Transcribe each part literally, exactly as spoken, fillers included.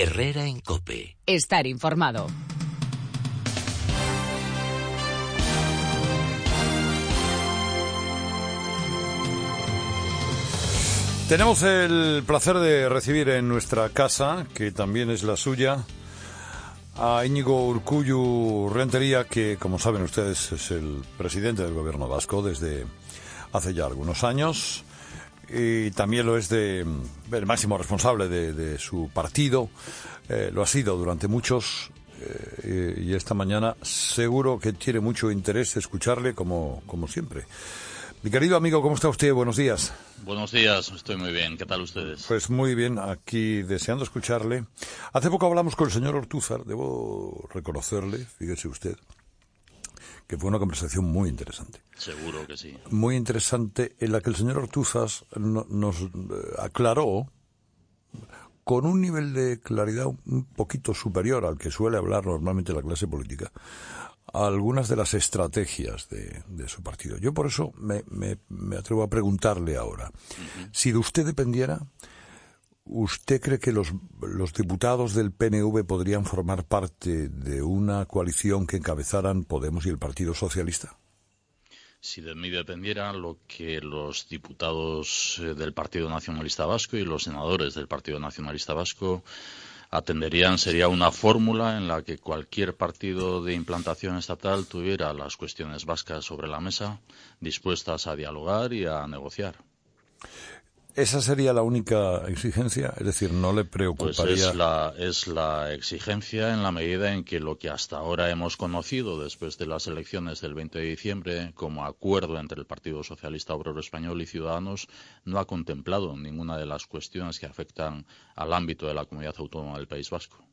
Herrera en COPE. Estar informado. Tenemos el placer de recibir en nuestra casa, que también es la suya, a Íñigo Urkullu Rentería, que, como saben ustedes, es el presidente del gobierno vasco desde hace ya algunos años, y también lo es de el máximo responsable de, de su partido. Eh, lo ha sido durante muchos, eh, y esta mañana seguro que tiene mucho interés escucharle, como, como siempre. Mi querido amigo, ¿cómo está usted? Buenos días. Buenos días, estoy muy bien. ¿Qué tal ustedes? Pues muy bien, aquí deseando escucharle. Hace poco hablamos con el señor Ortúzar, debo reconocerle, fíjese usted, que fue una conversación muy interesante. Seguro que sí. Muy interesante, en la que el señor Ortúzar no, nos aclaró, con un nivel de claridad un poquito superior al que suele hablar normalmente la clase política, algunas de las estrategias de, de su partido. Yo por eso me, me, me atrevo a preguntarle ahora, uh-huh. si de usted dependiera, ¿usted cree que los, los diputados del P N V podrían formar parte de una coalición que encabezaran Podemos y el Partido Socialista? Si de mí dependiera, lo que los diputados del Partido Nacionalista Vasco y los senadores del Partido Nacionalista Vasco atenderían sería una fórmula en la que cualquier partido de implantación estatal tuviera las cuestiones vascas sobre la mesa, dispuestas a dialogar y a negociar. ¿Esa sería la única exigencia? Es decir, ¿no le preocuparía? Pues es la, es la exigencia en la medida en que lo que hasta ahora hemos conocido después de las elecciones del veinte de diciembre como acuerdo entre el Partido Socialista Obrero Español y Ciudadanos no ha contemplado ninguna de las cuestiones que afectan al ámbito de la comunidad autónoma del País Vasco.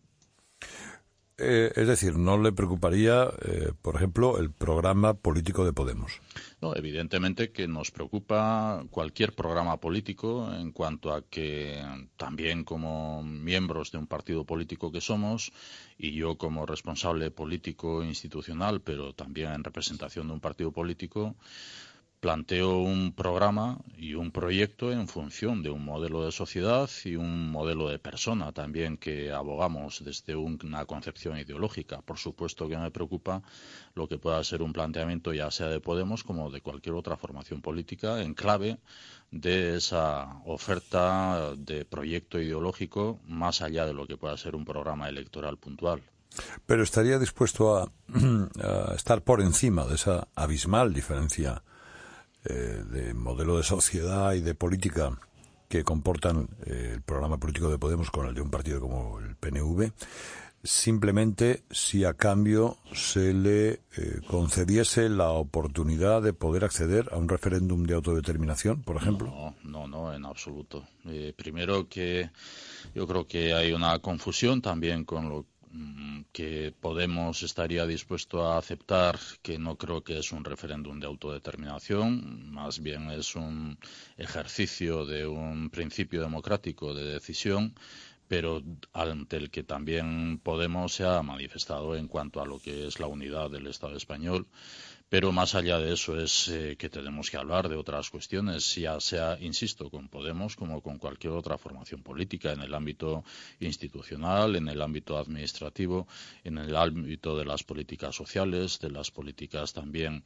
Eh, es decir, ¿no le preocuparía, eh, por ejemplo, el programa político de Podemos? No, evidentemente que nos preocupa cualquier programa político en cuanto a que también como miembros de un partido político que somos y yo como responsable político institucional, pero también en representación de un partido político, planteo un programa y un proyecto en función de un modelo de sociedad y un modelo de persona también que abogamos desde una concepción ideológica. Por supuesto que me preocupa lo que pueda ser un planteamiento ya sea de Podemos como de cualquier otra formación política en clave de esa oferta de proyecto ideológico más allá de lo que pueda ser un programa electoral puntual. Pero estaría dispuesto a, a estar por encima de esa abismal diferencia Eh, de modelo de sociedad y de política que comportan eh, el programa político de Podemos con el de un partido como el P N V, simplemente si a cambio se le eh, concediese la oportunidad de poder acceder a un referéndum de autodeterminación, por ejemplo. No, no, no, en absoluto. Eh, primero que yo creo que hay una confusión también con lo que Podemos estaría dispuesto a aceptar, que no creo que es un referéndum de autodeterminación, más bien es un ejercicio de un principio democrático de decisión, pero ante el que también Podemos se ha manifestado en cuanto a lo que es la unidad del Estado español. Pero más allá de eso es eh, que tenemos que hablar de otras cuestiones, ya sea, insisto, con Podemos como con cualquier otra formación política, en el ámbito institucional, en el ámbito administrativo, en el ámbito de las políticas sociales, de las políticas también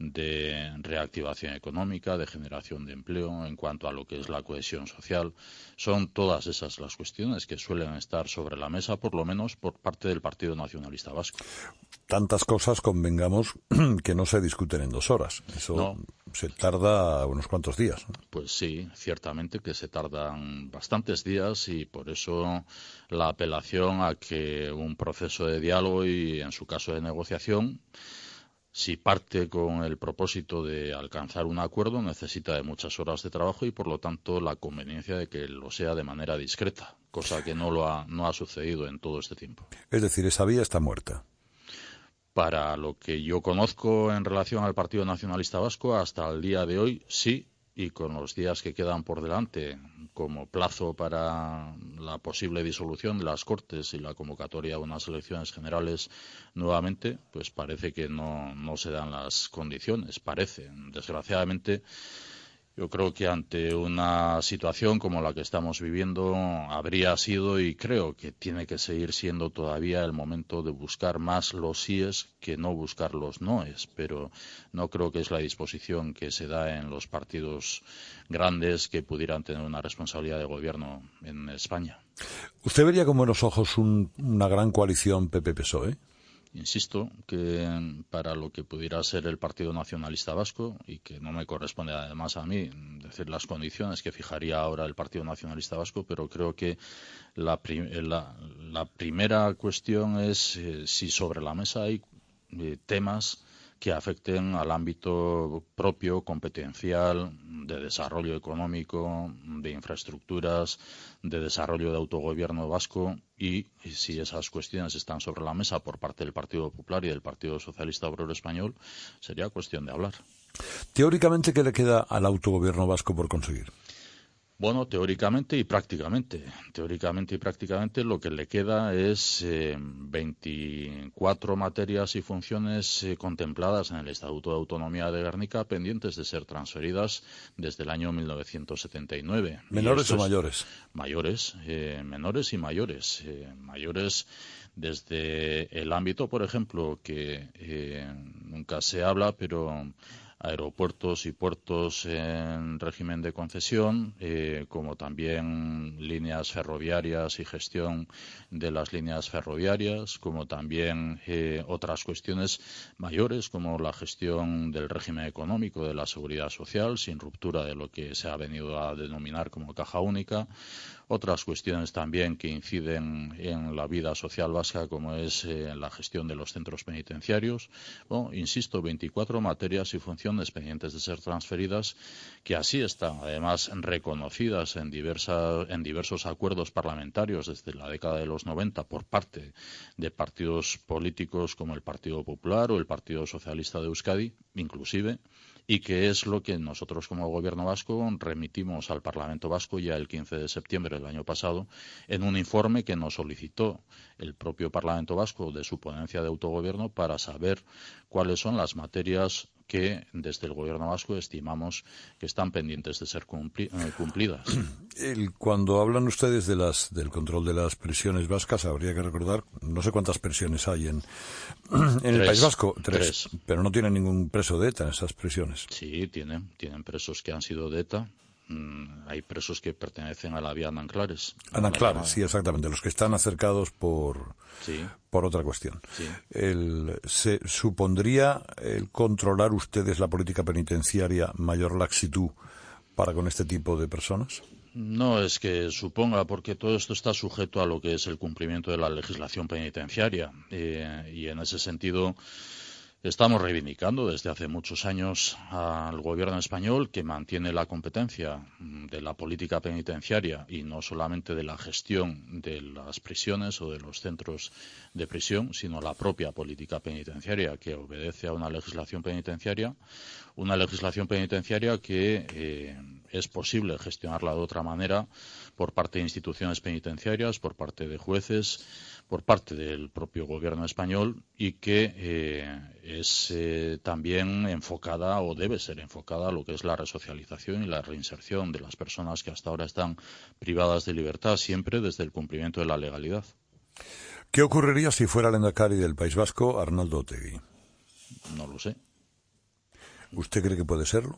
de reactivación económica, de generación de empleo, en cuanto a lo que es la cohesión social. Son todas esas las cuestiones que suelen estar sobre la mesa, por lo menos por parte del Partido Nacionalista Vasco. Tantas cosas, convengamos, que no se discuten en dos horas. Eso no. Se tarda unos cuantos días, ¿no? Pues sí, ciertamente que se tardan bastantes días y por eso la apelación a que un proceso de diálogo y, en su caso, de negociación, si parte con el propósito de alcanzar un acuerdo, necesita de muchas horas de trabajo y, por lo tanto, la conveniencia de que lo sea de manera discreta, cosa que no lo ha, no ha sucedido en todo este tiempo. Es decir, esa vía está muerta. Para lo que yo conozco en relación al Partido Nacionalista Vasco, hasta el día de hoy sí, y con los días que quedan por delante como plazo para la posible disolución de las Cortes y la convocatoria a unas elecciones generales nuevamente, pues parece que no, no se dan las condiciones, parece. Desgraciadamente, Yo creo que ante una situación como la que estamos viviendo habría sido y creo que tiene que seguir siendo todavía el momento de buscar más los síes que no buscar los noes, pero no creo que es la disposición que se da en los partidos grandes que pudieran tener una responsabilidad de gobierno en España. ¿Usted vería con buenos ojos un, una gran coalición P P P S O E? Insisto que para lo que pudiera ser el Partido Nacionalista Vasco, y que no me corresponde además a mí decir las condiciones que fijaría ahora el Partido Nacionalista Vasco, pero creo que la, prim la, la primera cuestión es eh, si sobre la mesa hay eh, temas que afecten al ámbito propio, competencial, de desarrollo económico, de infraestructuras, de desarrollo de autogobierno vasco, y si esas cuestiones están sobre la mesa por parte del Partido Popular y del Partido Socialista Obrero Español, sería cuestión de hablar. Teóricamente, ¿qué le queda al autogobierno vasco por conseguir? Bueno, teóricamente y prácticamente. Teóricamente y prácticamente lo que le queda es eh, veinticuatro materias y funciones eh, contempladas en el Estatuto de Autonomía de Gernika pendientes de ser transferidas desde el año mil novecientos setenta y nueve. ¿Menores o mayores? Mayores, eh, menores y mayores. Eh, mayores desde el ámbito, por ejemplo, que eh, nunca se habla, pero aeropuertos y puertos en régimen de concesión, eh, como también líneas ferroviarias y gestión de las líneas ferroviarias, como también eh, otras cuestiones mayores, como la gestión del régimen económico de la seguridad social, sin ruptura de lo que se ha venido a denominar como caja única. Otras cuestiones también que inciden en la vida social vasca, como es eh, la gestión de los centros penitenciarios. Bueno, insisto, veinticuatro materias y funciones pendientes de ser transferidas, que así están, además, reconocidas en, diversa, en diversos acuerdos parlamentarios desde la década de los noventa por parte de partidos políticos como el Partido Popular o el Partido Socialista de Euskadi, inclusive, y que es lo que nosotros como Gobierno vasco remitimos al Parlamento vasco ya el quince de septiembre del año pasado en un informe que nos solicitó el propio Parlamento vasco de su ponencia de autogobierno para saber cuáles son las materias que desde el Gobierno vasco estimamos que están pendientes de ser cumpli eh, cumplidas. El, cuando hablan ustedes de las, del control de las prisiones vascas, habría que recordar, no sé cuántas prisiones hay en, en tres, el País Vasco, tres, tres, pero no tienen ningún preso de ETA en esas prisiones. Sí, tienen, tienen presos que han sido de ETA. Mm, hay presos que pertenecen a la vía Nanclares. Nanclares, sí, exactamente, los que están acercados por, sí. por otra cuestión. Sí. El, ¿se supondría el controlar ustedes la política penitenciaria mayor laxitud para con este tipo de personas? No es que suponga, porque todo esto está sujeto a lo que es el cumplimiento de la legislación penitenciaria. Eh, y en ese sentido estamos reivindicando desde hace muchos años al Gobierno español, que mantiene la competencia de la política penitenciaria y no solamente de la gestión de las prisiones o de los centros de prisión, sino la propia política penitenciaria, que obedece a una legislación penitenciaria, una legislación penitenciaria que eh, es posible gestionarla de otra manera por parte de instituciones penitenciarias, por parte de jueces, por parte del propio Gobierno español, y que eh, es eh, también enfocada o debe ser enfocada a lo que es la resocialización y la reinserción de las personas que hasta ahora están privadas de libertad, siempre desde el cumplimiento de la legalidad. ¿Qué ocurriría si fuera el lehendakari del País Vasco Arnaldo Otegi? No lo sé. ¿Usted cree que puede serlo?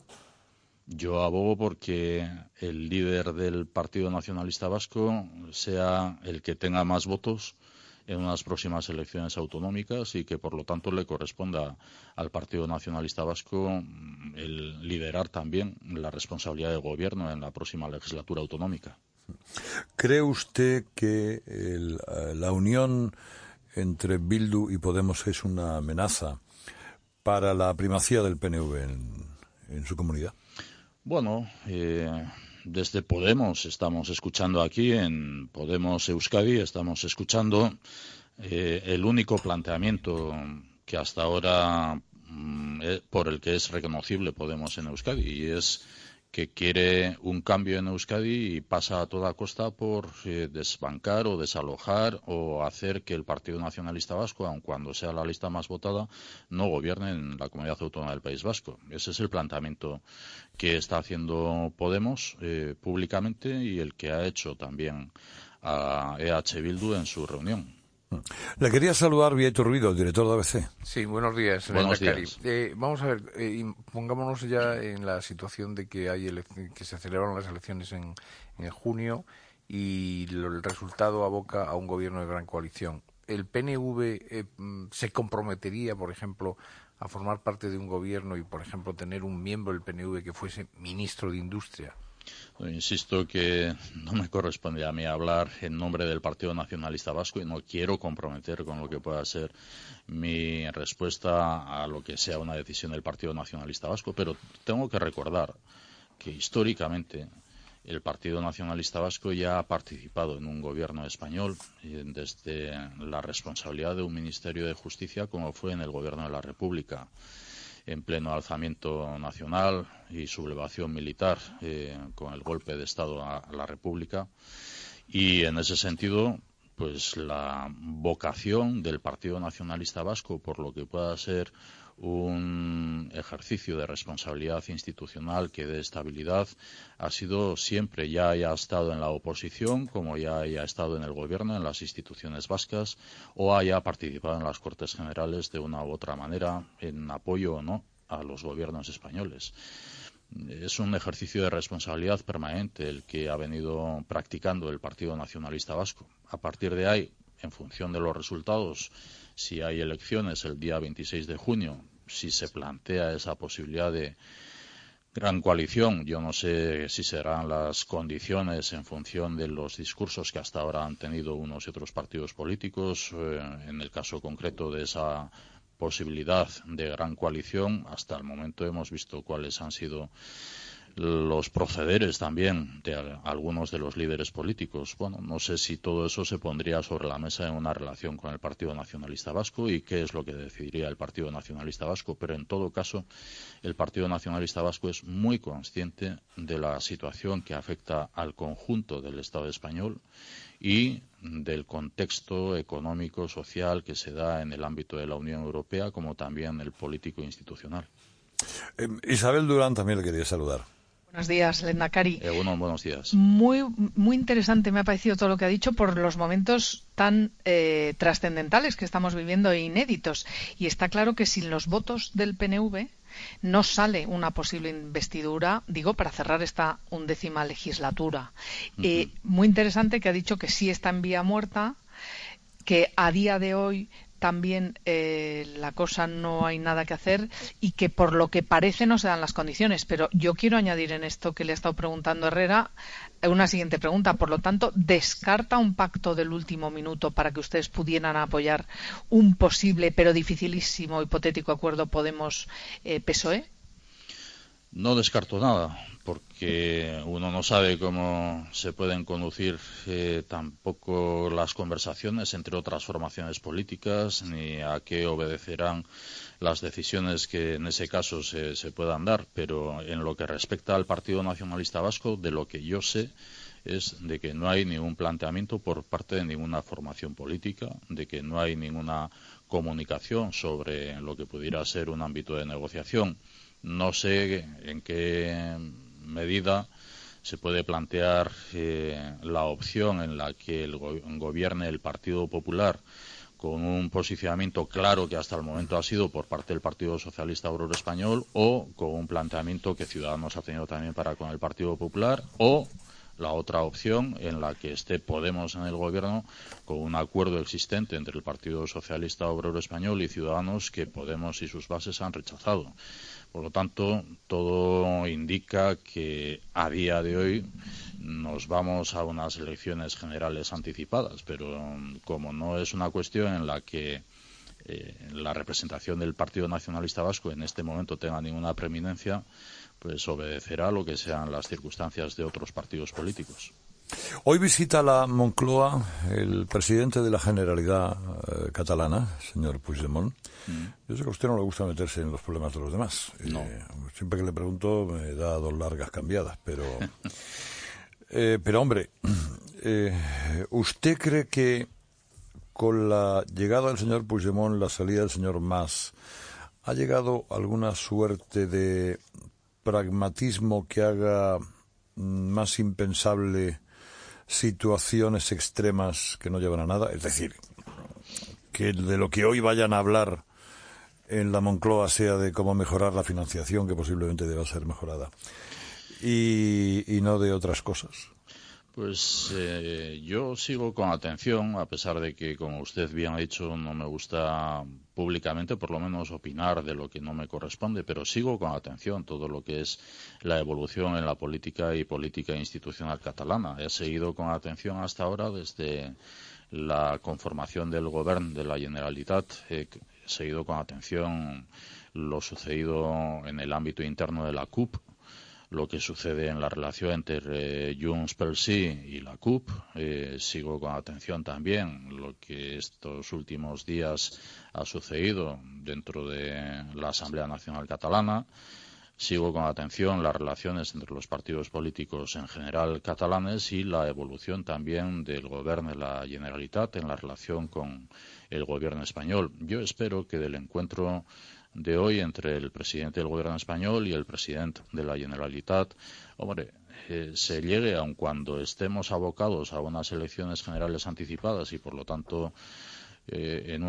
Yo abogo porque el líder del Partido Nacionalista Vasco sea el que tenga más votos en unas próximas elecciones autonómicas y que por lo tanto le corresponda al Partido Nacionalista Vasco el liderar también la responsabilidad de gobierno en la próxima legislatura autonómica. ¿Cree usted que el, la unión entre Bildu y Podemos es una amenaza para la primacía del P N V en, en su comunidad? Bueno, eh, desde Podemos estamos escuchando aquí, en Podemos Euskadi, estamos escuchando eh, el único planteamiento que hasta ahora mm, eh, por el que es reconocible Podemos en Euskadi, y es que quiere un cambio en Euskadi y pasa a toda costa por eh, desbancar o desalojar o hacer que el Partido Nacionalista Vasco, aun cuando sea la lista más votada, no gobierne en la comunidad autónoma del País Vasco. Ese es el planteamiento que está haciendo Podemos eh, públicamente y el que ha hecho también a E H Bildu en su reunión. Le quería saludar vía Iturbide, el director de A B C. Sí, buenos días. Buenos días. Eh, vamos a ver, eh, pongámonos ya en la situación de que hay que se celebraron las elecciones en, en junio y lo, el resultado aboca a un gobierno de gran coalición. ¿El P N V eh, se comprometería, por ejemplo, a formar parte de un gobierno y, por ejemplo, tener un miembro del P N V que fuese ministro de Industria? Insisto que no me corresponde a mí hablar en nombre del Partido Nacionalista Vasco y no quiero comprometer con lo que pueda ser mi respuesta a lo que sea una decisión del Partido Nacionalista Vasco, pero tengo que recordar que históricamente el Partido Nacionalista Vasco ya ha participado en un gobierno español desde la responsabilidad de un Ministerio de Justicia como fue en el Gobierno de la República, en pleno alzamiento nacional y sublevación militar eh, con el golpe de Estado a, a la República. Y en ese sentido, pues la vocación del Partido Nacionalista Vasco por lo que pueda ser un ejercicio de responsabilidad institucional que dé estabilidad ha sido siempre, ya haya estado en la oposición como ya haya estado en el gobierno, en las instituciones vascas o haya participado en las Cortes Generales de una u otra manera en apoyo o no a los gobiernos españoles. Es un ejercicio de responsabilidad permanente el que ha venido practicando el Partido Nacionalista Vasco. A partir de ahí, en función de los resultados, si hay elecciones el día veintiséis de junio, si se plantea esa posibilidad de gran coalición, yo no sé si serán las condiciones en función de los discursos que hasta ahora han tenido unos y otros partidos políticos. Eh, en el caso concreto de esa posibilidad de gran coalición, hasta el momento hemos visto cuáles han sido los procederes también de algunos de los líderes políticos. Bueno, no sé si todo eso se pondría sobre la mesa en una relación con el Partido Nacionalista Vasco y qué es lo que decidiría el Partido Nacionalista Vasco, pero en todo caso el Partido Nacionalista Vasco es muy consciente de la situación que afecta al conjunto del Estado español y del contexto económico, social que se da en el ámbito de la Unión Europea como también el político institucional. Eh, Isabel Durán también le quería saludar. Buenos días, Lehendakari. Eh, bueno, buenos días. Muy, muy interesante me ha parecido todo lo que ha dicho por los momentos tan eh, trascendentales que estamos viviendo e inéditos. Y está claro que sin los votos del P N V no sale una posible investidura, digo, para cerrar esta undécima legislatura. Uh-huh. Eh, muy interesante que ha dicho que sí está en vía muerta, que a día de hoy también eh, la cosa no hay nada que hacer y que por lo que parece no se dan las condiciones. Pero yo quiero añadir en esto que le ha estado preguntando Herrera una siguiente pregunta. Por lo tanto, ¿descarta un pacto del último minuto para que ustedes pudieran apoyar un posible pero dificilísimo hipotético acuerdo Podemos-P S O E? No descarto nada, porque uno no sabe cómo se pueden conducir eh, tampoco las conversaciones entre otras formaciones políticas, ni a qué obedecerán las decisiones que en ese caso se, se puedan dar. Pero en lo que respecta al Partido Nacionalista Vasco, de lo que yo sé es de que no hay ningún planteamiento por parte de ninguna formación política, de que no hay ninguna comunicación sobre lo que pudiera ser un ámbito de negociación. No sé en qué medida se puede plantear eh, la opción en la que el go- gobierne el Partido Popular con un posicionamiento claro que hasta el momento ha sido por parte del Partido Socialista Obrero Español, o con un planteamiento que Ciudadanos ha tenido también para con el Partido Popular, o la otra opción en la que esté Podemos en el gobierno con un acuerdo existente entre el Partido Socialista Obrero Español y Ciudadanos que Podemos y sus bases han rechazado. Por lo tanto, todo indica que a día de hoy nos vamos a unas elecciones generales anticipadas, pero como no es una cuestión en la que eh, la representación del Partido Nacionalista Vasco en este momento tenga ninguna preeminencia, pues obedecerá a lo que sean las circunstancias de otros partidos políticos. Hoy visita la Moncloa el presidente de la Generalidad eh, catalana, señor Puigdemont. Mm. Yo sé que a usted no le gusta meterse en los problemas de los demás. No. Eh, siempre que le pregunto me da dos largas cambiadas, pero... eh, pero hombre, eh, ¿usted cree que con la llegada del señor Puigdemont, la salida del señor Mas, ha llegado alguna suerte de pragmatismo que haga más impensable situaciones extremas que no llevan a nada? Es decir, que de lo que hoy vayan a hablar en la Moncloa sea de cómo mejorar la financiación, que posiblemente deba ser mejorada, y, y no de otras cosas. Pues eh, yo sigo con atención, a pesar de que, como usted bien ha dicho, no me gusta públicamente, por lo menos, opinar de lo que no me corresponde, pero sigo con atención todo lo que es la evolución en la política y política institucional catalana. He seguido con atención hasta ahora, desde la conformación del Govern de la Generalitat, he seguido con atención lo sucedido en el ámbito interno de la C U P, lo que sucede en la relación entre eh, Junts pel Sí y la C U P. Eh, sigo con atención también lo que estos últimos días ha sucedido dentro de la Asamblea Nacional Catalana. Sigo con atención las relaciones entre los partidos políticos en general catalanes y la evolución también del Govern de la Generalitat en la relación con el Gobierno español. Yo espero que del encuentro de hoy entre el presidente del Gobierno español y el presidente de la Generalitat, hombre, eh, se llegue, aun cuando estemos abocados a unas elecciones generales anticipadas y, por lo tanto, eh, en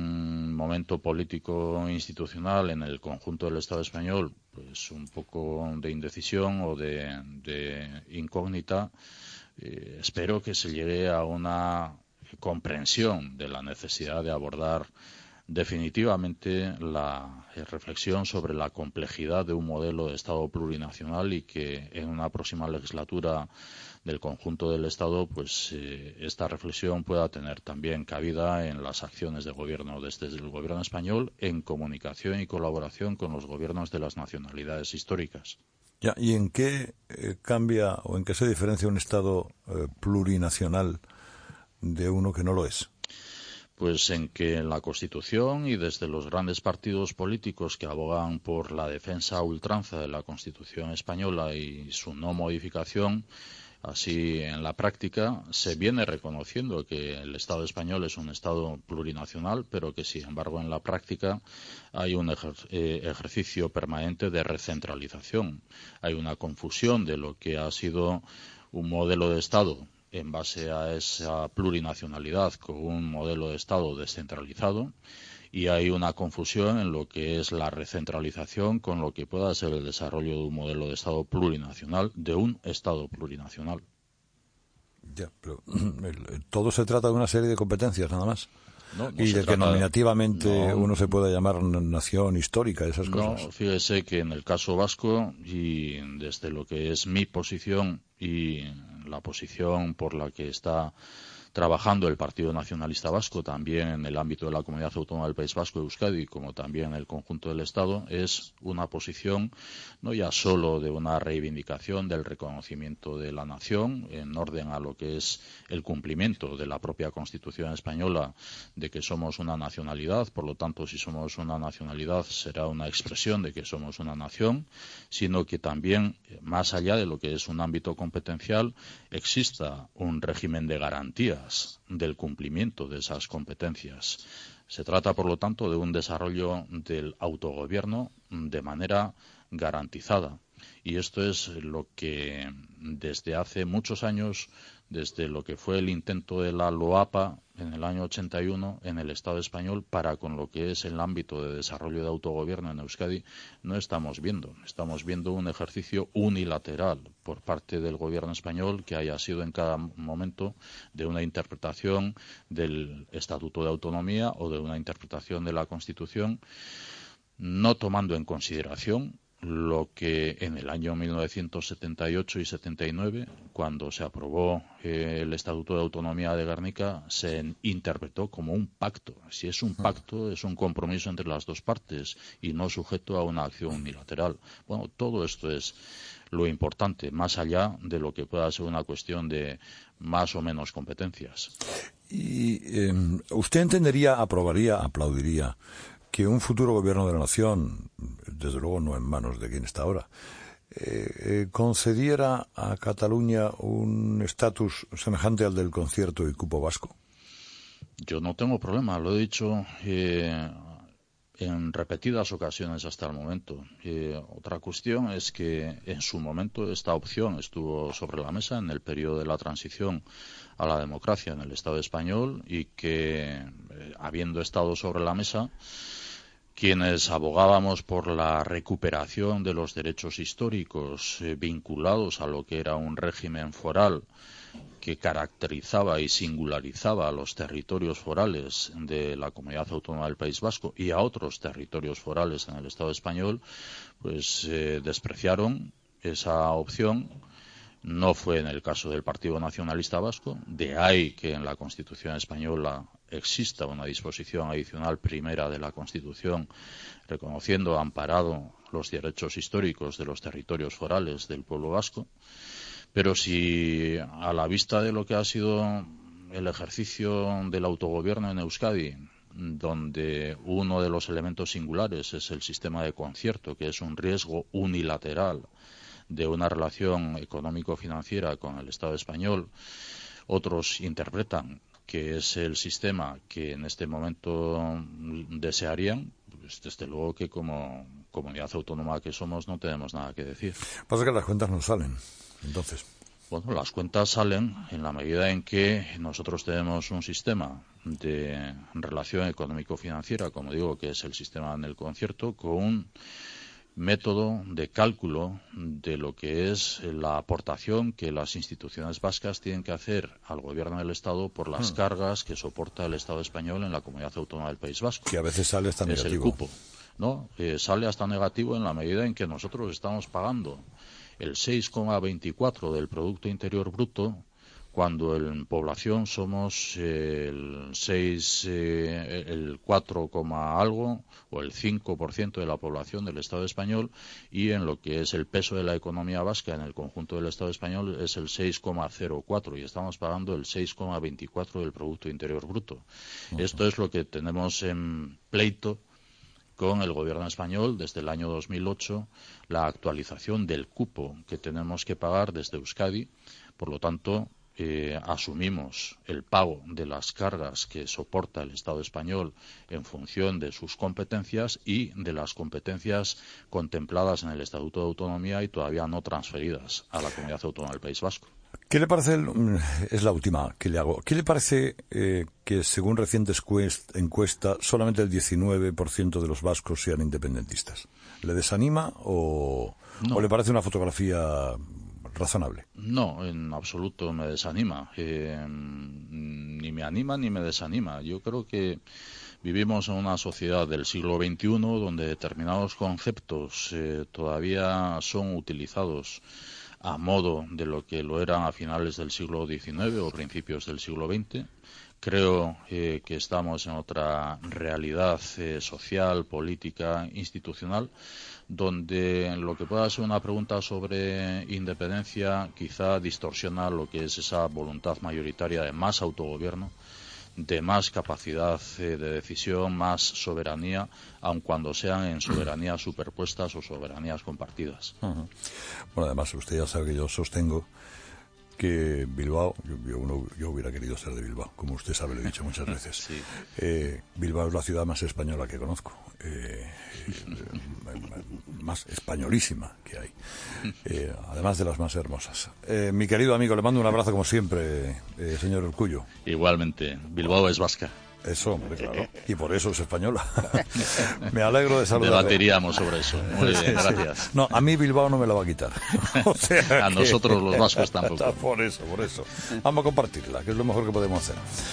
un momento político institucional en el conjunto del Estado español, pues un poco de indecisión o de, de incógnita, eh, espero que se llegue a una comprensión de la necesidad de abordar definitivamente la reflexión sobre la complejidad de un modelo de Estado plurinacional y que en una próxima legislatura del conjunto del Estado, pues eh, esta reflexión pueda tener también cabida en las acciones de gobierno desde el gobierno español en comunicación y colaboración con los gobiernos de las nacionalidades históricas. Ya, ¿y en qué eh, cambia o en qué se diferencia un Estado eh, plurinacional de uno que no lo es? Pues en que en la Constitución y desde los grandes partidos políticos que abogan por la defensa a ultranza de la Constitución española y su no modificación, así en la práctica se viene reconociendo que el Estado español es un Estado plurinacional, pero que sin embargo en la práctica hay un ejer- eh, ejercicio permanente de recentralización. Hay una confusión de lo que ha sido un modelo de Estado en base a esa plurinacionalidad con un modelo de Estado descentralizado, y hay una confusión en lo que es la recentralización con lo que pueda ser el desarrollo de un modelo de Estado plurinacional, de un Estado plurinacional. Ya, pero todo se trata de una serie de competencias nada más. No, no y de trata, que nominativamente no, uno se pueda llamar nación histórica, esas cosas. No, fíjese que en el caso vasco, y desde lo que es mi posición y la posición por la que está trabajando el Partido Nacionalista Vasco, también en el ámbito de la Comunidad Autónoma del País Vasco, Euskadi, como también en el conjunto del Estado, es una posición no ya solo de una reivindicación del reconocimiento de la nación en orden a lo que es el cumplimiento de la propia Constitución española, de que somos una nacionalidad, por lo tanto, si somos una nacionalidad será una expresión de que somos una nación, sino que también, más allá de lo que es un ámbito competencial, exista un régimen de garantías del cumplimiento de esas competencias. Se trata, por lo tanto, de un desarrollo del autogobierno de manera garantizada. Y esto es lo que desde hace muchos años, desde lo que fue el intento de la LOAPA en el año ochenta y uno en el Estado español para con lo que es el ámbito de desarrollo de autogobierno en Euskadi, no estamos viendo. Estamos viendo un ejercicio unilateral por parte del gobierno español que haya sido en cada momento de una interpretación del Estatuto de Autonomía o de una interpretación de la Constitución, no tomando en consideración lo que en el año mil novecientos setenta y ocho y setenta y nueve, cuando se aprobó eh, el Estatuto de Autonomía de Gernika, se interpretó como un pacto. Si es un pacto, es un compromiso entre las dos partes y no sujeto a una acción unilateral. Bueno, todo esto es lo importante, más allá de lo que pueda ser una cuestión de más o menos competencias. ¿Y eh, usted entendería, aprobaría, aplaudiría que un futuro gobierno de la nación, desde luego no en manos de quien está ahora, eh, eh, concediera a Cataluña un estatus semejante al del concierto y cupo vasco? Yo no tengo problema, lo he dicho eh, en repetidas ocasiones hasta el momento. Eh, otra cuestión es que en su momento esta opción estuvo sobre la mesa en el periodo de la transición a la democracia en el Estado español y que, eh, habiendo estado sobre la mesa, quienes abogábamos por la recuperación de los derechos históricos eh, vinculados a lo que era un régimen foral que caracterizaba y singularizaba a los territorios forales de la Comunidad Autónoma del País Vasco y a otros territorios forales en el Estado español, pues eh, despreciaron esa opción. No fue en el caso del Partido Nacionalista Vasco, de ahí que en la Constitución española exista una disposición adicional primera de la Constitución reconociendo, amparado los derechos históricos de los territorios forales del pueblo vasco. Pero si a la vista de lo que ha sido el ejercicio del autogobierno en Euskadi, donde uno de los elementos singulares es el sistema de concierto, que es un riesgo unilateral de una relación económico-financiera con el Estado español, otros interpretan que es el sistema que en este momento desearían, pues desde luego que como comunidad autónoma que somos no tenemos nada que decir. Pasa que las cuentas no salen, entonces. Bueno, las cuentas salen en la medida en que nosotros tenemos un sistema de relación económico-financiera, como digo, que es el sistema en el concierto, con un método de cálculo de lo que es la aportación que las instituciones vascas tienen que hacer al gobierno del Estado por las hmm. cargas que soporta el Estado español en la Comunidad Autónoma del País Vasco. Que a veces sale hasta negativo. Es el cupo, ¿no? Eh, sale hasta negativo en la medida en que nosotros estamos pagando el seis coma veinticuatro del Producto Interior Bruto, cuando en población somos eh, el seis, eh, el cuatro, algo o el cinco por ciento de la población del Estado español, y en lo que es el peso de la economía vasca en el conjunto del Estado español es el seis coma cero cuatro y estamos pagando el seis coma veinticuatro del Producto Interior Bruto. Uh-huh. Esto es lo que tenemos en pleito con el gobierno español desde el año dos mil ocho, la actualización del cupo que tenemos que pagar desde Euskadi. Por lo tanto, Eh, asumimos el pago de las cargas que soporta el Estado español en función de sus competencias y de las competencias contempladas en el Estatuto de Autonomía y todavía no transferidas a la Comunidad Autónoma del País Vasco. ¿Qué le parece, el, es la última que le hago, ¿qué le parece eh, que según recientes encuestas solamente el diecinueve por ciento de los vascos sean independentistas? ¿Le desanima o, no. o le parece una fotografía razonable? No, en absoluto me desanima. Eh, ni me anima ni me desanima. Yo creo que vivimos en una sociedad del siglo veintiuno donde determinados conceptos eh, todavía son utilizados a modo de lo que lo eran a finales del siglo diecinueve o principios del siglo veinte. Creo eh, que estamos en otra realidad eh, social, política, institucional, donde lo que pueda ser una pregunta sobre independencia quizá distorsiona lo que es esa voluntad mayoritaria de más autogobierno, de más capacidad eh, de decisión, más soberanía, aun cuando sean en soberanías superpuestas o soberanías compartidas. Uh-huh. Bueno, además usted ya sabe que yo sostengo que Bilbao, yo, yo, uno, yo hubiera querido ser de Bilbao, como usted sabe, lo he dicho muchas veces. Sí. Eh, Bilbao es la ciudad más española que conozco, eh, eh, más españolísima que hay, eh, además de las más hermosas. Eh, mi querido amigo, le mando un abrazo como siempre, eh, señor Urkullu. Igualmente, Bilbao es vasca. Eso, hombre, claro. Y por eso es española. Me alegro de saludarle. Debatiríamos sobre eso. Muy bien, sí, gracias. Sí. No, a mí Bilbao no me la va a quitar. O sea a que... nosotros los vascos tampoco. Por eso, por eso. Vamos a compartirla, que es lo mejor que podemos hacer.